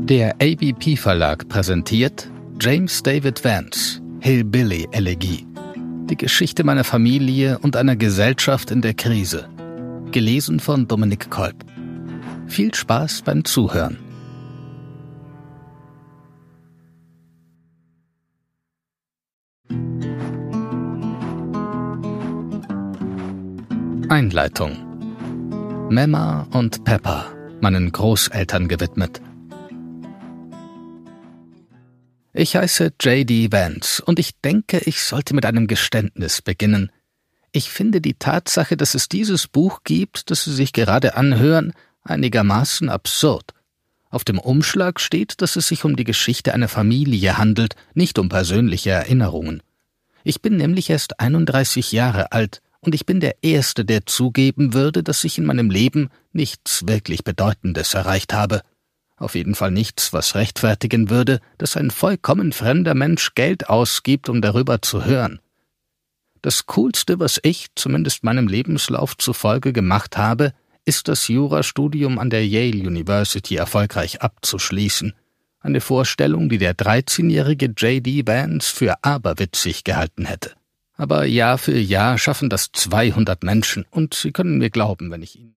Der ABP-Verlag präsentiert James David Vance, Hillbilly-Elegie. Die Geschichte meiner Familie und einer Gesellschaft in der Krise. Gelesen von Dominik Kolb. Viel Spaß beim Zuhören. Einleitung. Mama und Pepper, meinen Großeltern gewidmet. Ich heiße J.D. Vance und ich denke, ich sollte mit einem Geständnis beginnen. Ich finde die Tatsache, dass es dieses Buch gibt, das Sie sich gerade anhören, einigermaßen absurd. Auf dem Umschlag steht, dass es sich um die Geschichte einer Familie handelt, nicht um persönliche Erinnerungen. Ich bin nämlich erst 31 Jahre alt und ich bin der Erste, der zugeben würde, dass ich in meinem Leben nichts wirklich Bedeutendes erreicht habe. Auf jeden Fall nichts, was rechtfertigen würde, dass ein vollkommen fremder Mensch Geld ausgibt, um darüber zu hören. Das Coolste, was ich, zumindest meinem Lebenslauf zufolge, gemacht habe, ist das Jurastudium an der Yale University erfolgreich abzuschließen. Eine Vorstellung, die der 13-jährige J.D. Vance für aberwitzig gehalten hätte. Aber Jahr für Jahr schaffen das 200 Menschen, und Sie können mir glauben, wenn ich Ihnen